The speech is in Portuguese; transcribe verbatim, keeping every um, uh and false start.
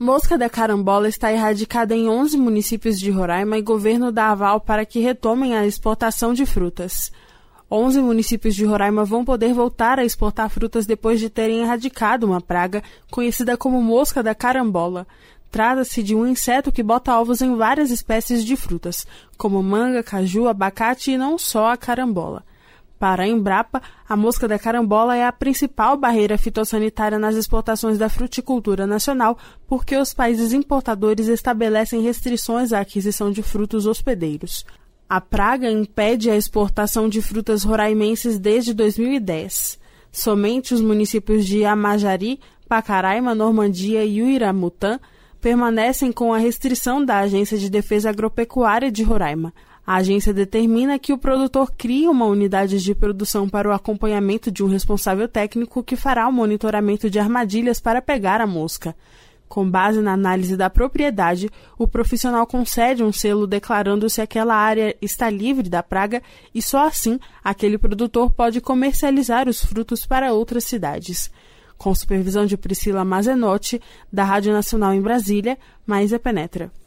Mosca da carambola está erradicada em onze municípios de Roraima e governo dá aval para que retomem a exportação de frutas. onze municípios de Roraima vão poder voltar a exportar frutas depois de terem erradicado uma praga conhecida como mosca da carambola. Trata-se de um inseto que bota ovos em várias espécies de frutas, como manga, caju, abacate e não só a carambola. Para a Embrapa, a mosca da carambola é a principal barreira fitossanitária nas exportações da fruticultura nacional, porque os países importadores estabelecem restrições à aquisição de frutos hospedeiros. A praga impede a exportação de frutas roraimenses desde dois mil e dez. Somente os municípios de Amajari, Pacaraima, Normandia e Uiramutã permanecem com a restrição da Agência de Defesa Agropecuária de Roraima. A agência determina que o produtor crie uma unidade de produção para o acompanhamento de um responsável técnico que fará o monitoramento de armadilhas para pegar a mosca. Com base na análise da propriedade, o profissional concede um selo declarando se aquela área está livre da praga e só assim aquele produtor pode comercializar os frutos para outras cidades. Com supervisão de Priscila Mazenotti, da Rádio Nacional em Brasília, Maísa Penetra.